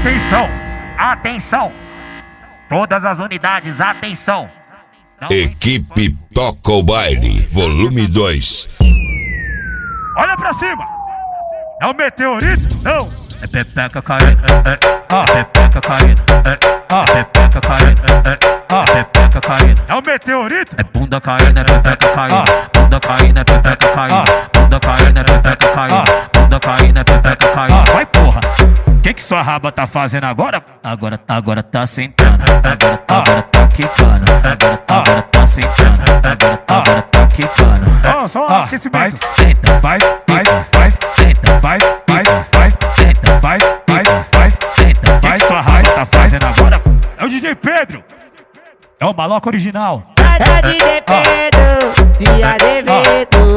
Atenção, atenção. Todas as unidades, atenção. Equipe Toca o Baile, volume 2. Olha pra cima. É um meteorito? Não. É pepeca caindo, pepeca caindo, pepeca caindo, pepeca caindo. É um meteorito? É bunda caindo, é pepeca caindo, bunda caindo, é pepeca caindo, bunda caindo, é pepeca caindo, bunda caindo, é pepeca caindo. Vai porra! Que sua raba tá fazendo agora? Agora tá sentando, agora tá quicando, agora tá sentando, agora tá quicando. Ó, só um aquecimento. Vai, senta, vai, senta, vai, senta, vai, senta. Vai, sua raba tá fazendo agora? É o DJ Pedro, é o maloca original. É o DJ Pedro, dia de evento.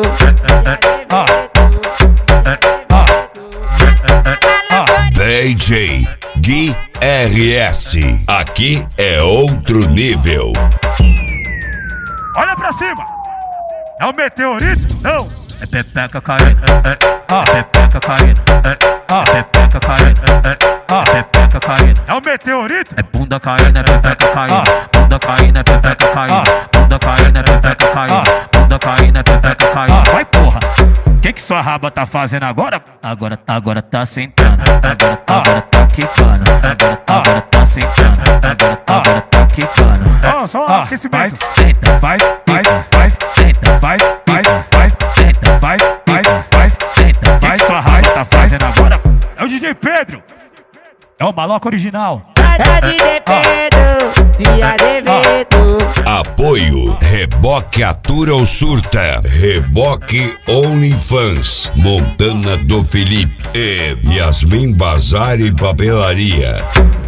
DJ Gui RS, aqui é outro nível. Olha pra cima. É um meteorito? Não. É pepeca caindo, pepeca caindo, pepeca caindo, pepeca caindo. É um meteorito? É bunda caindo, é pepeca caindo, bunda caindo, é pepeca caindo, bunda caindo, é pepeca caindo, bunda caindo, é pepeca caindo. Vai porra! Que sua raba tá fazendo agora? Agora tá sentando, agora tá quicando, agora tá sentando, agora tá quicando. Ó, só um aquecimento. Vai, senta, vai, senta, vai, senta, vai, senta. Vai, sua raba tá fazendo agora? É o DJ Pedro, é o maloca original. É o DJ Pedro, dia de evento. Apoio Reboque Atura ou Surta, Reboque OnlyFans, Montana do Felipe e Yasmin Bazar e Papelaria.